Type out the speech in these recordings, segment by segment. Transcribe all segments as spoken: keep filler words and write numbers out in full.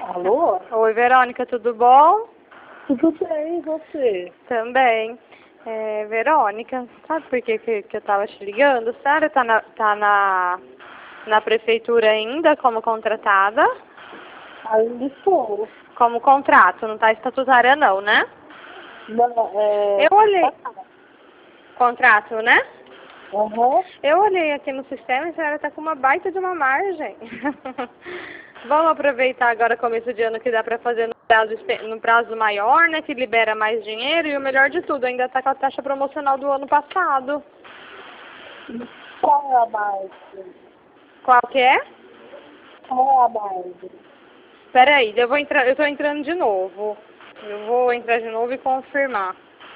Alô? Oi, Verônica, tudo bom? Tudo bem, e você? Também. É, Verônica, sabe por que, que, que eu tava te ligando? A senhora tá na, tá na, na prefeitura ainda como contratada? Ainda estou. Como contrato, não tá estatutária não, né? Não, é... Eu olhei. Contrato, né? Aham. Eu olhei aqui no sistema e a senhora tá com uma baita de uma margem. Vamos aproveitar agora começo de ano que dá pra fazer no prazo, espe- no prazo maior, né? Que libera mais dinheiro e o melhor de tudo, ainda tá com a taxa promocional do ano passado. Qual é a margem? Qual que é? Qual é a margem? Peraí, eu vou entrar, eu tô entrando de novo. Eu vou entrar de novo e confirmar.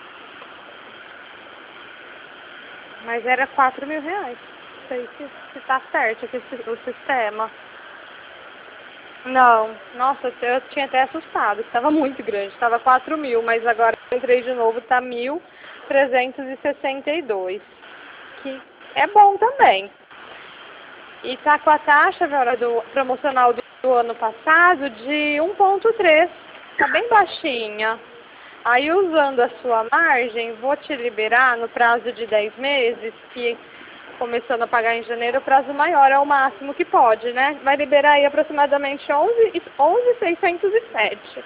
Mas era quatro mil reais. Não sei se, se tá certo aqui o sistema. Não, nossa, eu tinha até assustado, estava muito grande, estava quatro mil, mas agora eu entrei de novo, está mil trezentos e sessenta e dois, que é bom também. E está com a taxa, Vera, do promocional do, do ano passado de um ponto três, está bem baixinha. Aí usando a sua margem, vou te liberar no prazo de dez meses, que começando a pagar em janeiro, o prazo maior é o máximo que pode, né? Vai liberar aí aproximadamente onze mil seiscentos e sete.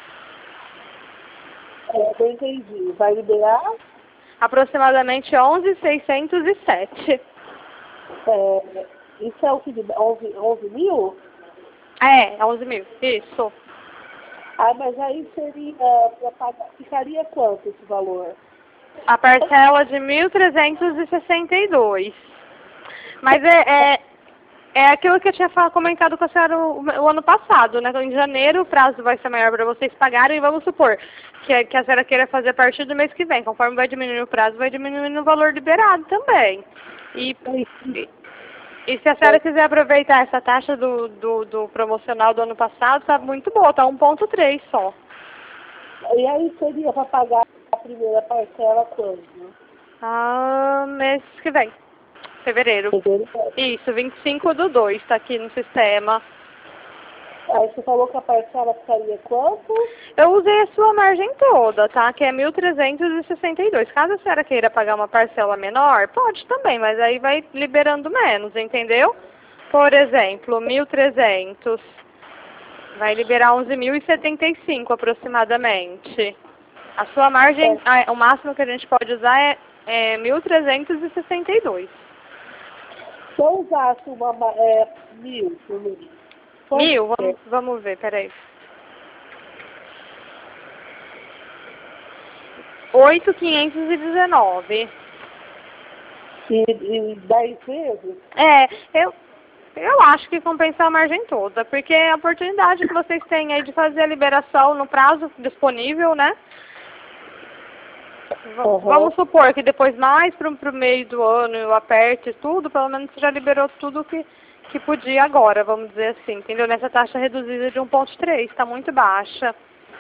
É, eu entendi. Vai liberar? Aproximadamente onze mil seiscentos e sete. É, isso é o que? onze mil? É, onze mil, isso. Ah, mas aí seria, pra pagar, ficaria quanto esse valor? A parcela de mil trezentos e sessenta e dois. Mas é, é, é aquilo que eu tinha falado, comentado com a senhora o, o ano passado, né? Em janeiro o prazo vai ser maior para vocês pagarem e vamos supor que, que a senhora queira fazer a partir do mês que vem. Conforme vai diminuindo o prazo, vai diminuindo o valor liberado também. E, e, e se a senhora quiser aproveitar essa taxa do, do, do promocional do ano passado, tá muito boa, tá um ponto três só. E aí seria para pagar a primeira parcela quando? Ah, mês que vem. Fevereiro. Fevereiro. Isso, vinte e cinco do dois, tá aqui no sistema. Aí você falou que a parcela ficaria quanto? Eu usei a sua margem toda, tá? Que é mil trezentos e sessenta e dois. Caso a senhora queira pagar uma parcela menor, pode também, mas aí vai liberando menos, entendeu? Por exemplo, mil e trezentos vai liberar onze mil e setenta e cinco aproximadamente. A sua margem, É. a- o máximo que a gente pode usar é, é mil trezentos e sessenta e dois. Se eu usasse uma ma- é, mil por mês, quanto Mil? que é? Vamos, vamos ver, peraí. oito mil quinhentos e dezenove. E, e dez vezes? É, eu, eu acho que compensa a margem toda, porque é a oportunidade que vocês têm aí de fazer a liberação no prazo disponível, né? V- Uhum. Vamos supor que depois mais para o meio do ano eu aperte tudo, pelo menos você já liberou tudo que, que podia agora, vamos dizer assim, entendeu? Nessa taxa reduzida de um ponto três, está muito baixa.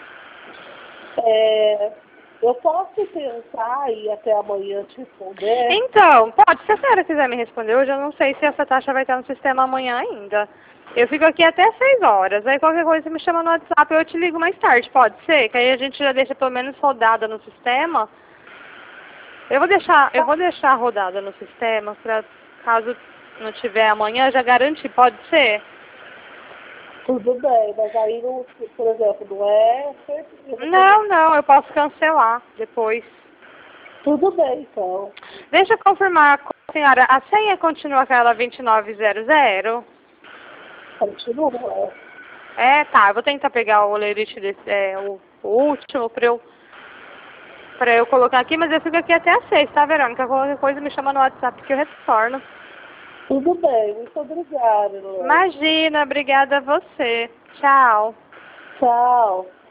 É, eu posso pensar e até amanhã te responder? Então, pode, se a senhora quiser me responder hoje, eu não sei se essa taxa vai estar no sistema amanhã ainda. Eu fico aqui até seis horas, aí qualquer coisa você me chama no WhatsApp, eu te ligo mais tarde, pode ser? Que aí a gente já deixa pelo menos rodada no sistema. Eu vou deixar, eu vou deixar rodada no sistema, pra caso não tiver amanhã, já garantir, pode ser? Tudo bem, mas aí, não, por exemplo, não é certeza. Não, não, eu posso cancelar depois. Tudo bem, então. Deixa eu confirmar com a senhora, a senha continua aquela vinte e nove zero zero? Continua. É, tá, eu vou tentar pegar o lerite desse, é, o, o último pra eu, pra eu colocar aqui, mas eu fico aqui até às seis, tá, Verônica? Qualquer coisa me chama no WhatsApp que eu retorno. Tudo bem, muito obrigada, Luana. Imagina, obrigada a você. Tchau. Tchau.